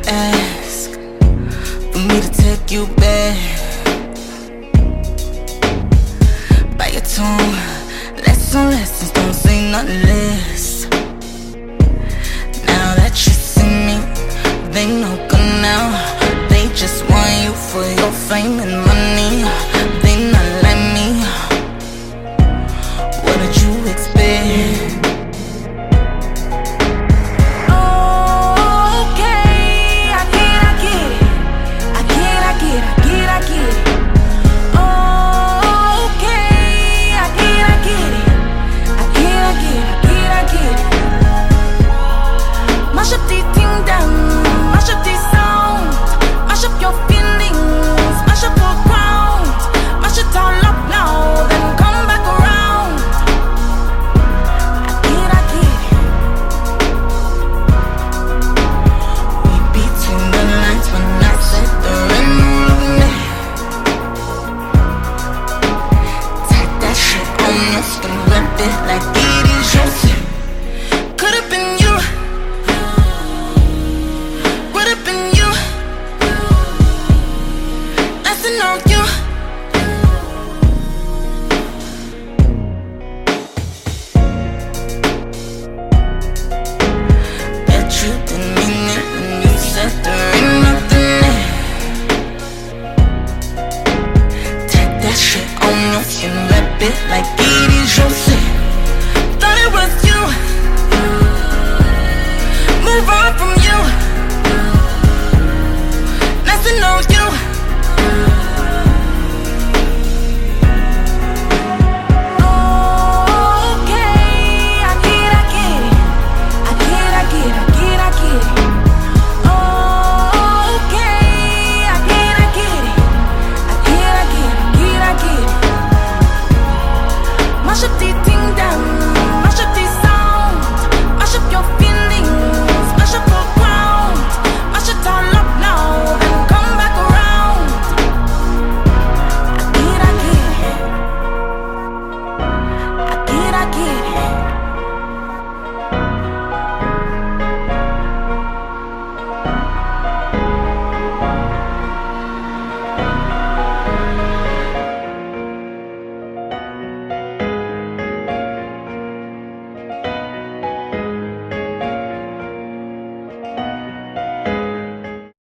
ask for me to take you back by your tongue. Lessons, don't say nothing less. Now that you see me, they know good now. They just want you for your fame and money.